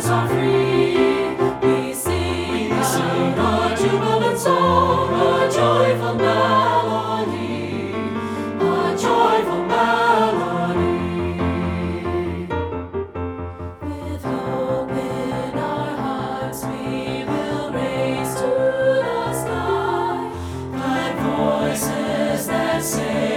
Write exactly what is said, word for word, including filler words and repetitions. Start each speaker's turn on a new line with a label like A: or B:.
A: hearts are free. We sing, we sing a jubilant song, a joyful melody, a joyful melody. With hope in our hearts, we will raise to the sky thy voices that say,